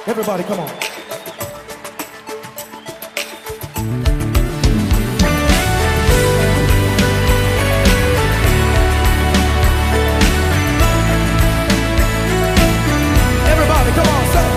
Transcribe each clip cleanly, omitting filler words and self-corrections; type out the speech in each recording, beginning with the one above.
Everybody, come on. Everybody, come on, say.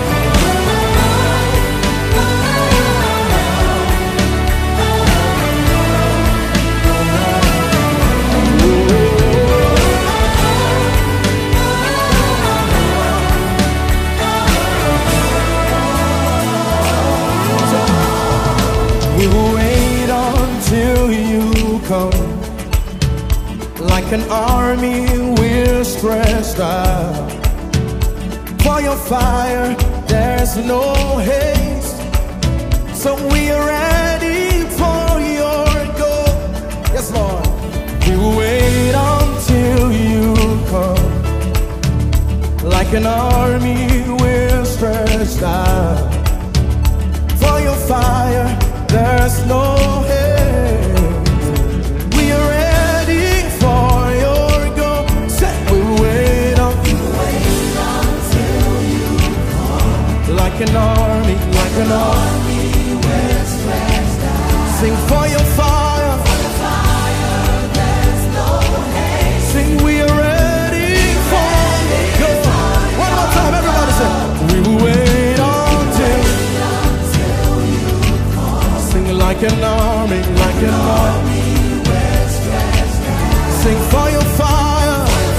We'll wait until you come. Like an army, we're stretched out. For your fire, there's no haste. So we are ready for your go. Yes, Lord. We'll wait until you come. Like an army, we're stretched out. For your fire, there's no haste. We are ready for your go. Say, we'll wait until you come. Like an army, like an army, we're stretched out. Sing for your fire, there's no haste. Sing, we are ready for your go. One more time, everybody say, we will wait until you come. Sing like an army, like an army, we're stretched out. Sing for your fire,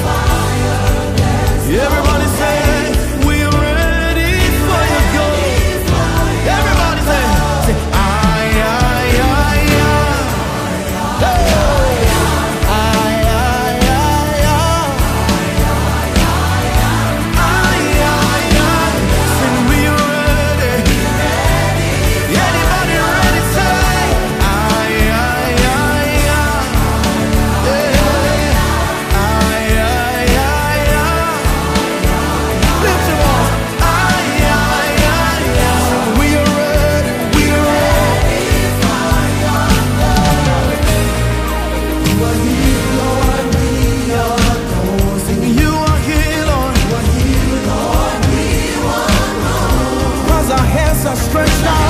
everybody say, we are ready for your go. Everybody say, aye, aye, aye, aye. Hey. Aye, aye, aye, aye. Aye, aye, aye. Sing, we are ready. Anybody ready? Say, aye, aye, aye, aye. Yeah. Aye, aye, aye, aye. Lift your voice. Aye, aye, aye, aye. Sing, we are ready. We are ready for your glory. You are here, Lord. We adore. Sing, you are here, Lord. You are here, Lord. We want more. 'Cause our hands are stretched out.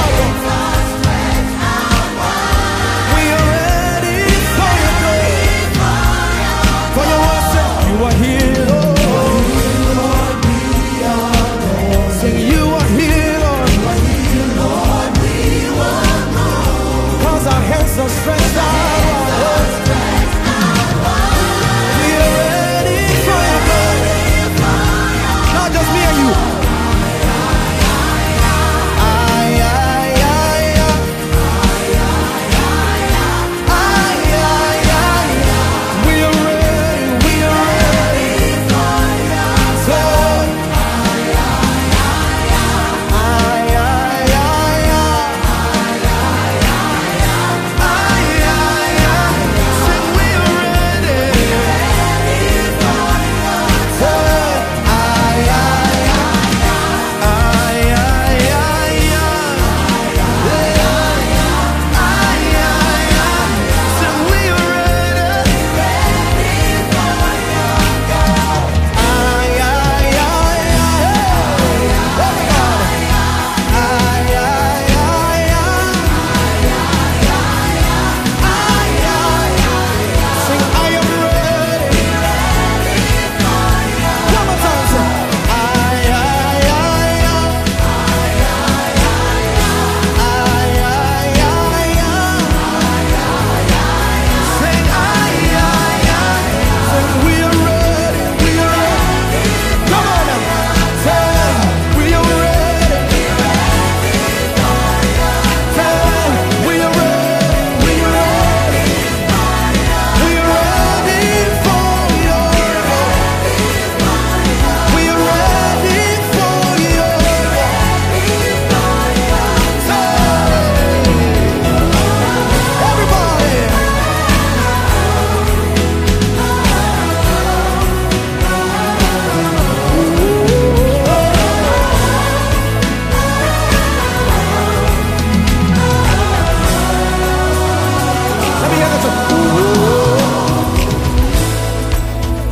We are ready for your glory. For your worship, you are here, Lord. Sing, you are here, Lord. 'Cause our hands are stretched out. We are ready for your glory. Not just me and you. Aye, aye, aye, aye. Aye, aye, aye. We are ready. We are ready for your glory. Aye, aye, aye, aye. Aye, aye, aye. Sing, we are ready. Say, aye, aye, aye, aye, aye, aye. Aye, aye, aye. Sing, we are ready. Aye, aye, aye, aye. Everybody. Aye, aye, aye, aye. Aye, aye, aye. Sing, I am ready. One more time, say, aye, aye, aye, aye. Aye, aye, aye, aye. Sing, aye, aye, aye. Sing, we are ready. We are ready. Come on now. Say, we are ready. Say, we are ready. We are ready. We are ready for your glory. We are ready for your everybody. Let me hear that.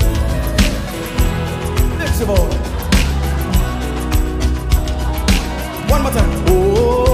Lift your voice. One more time. Oh.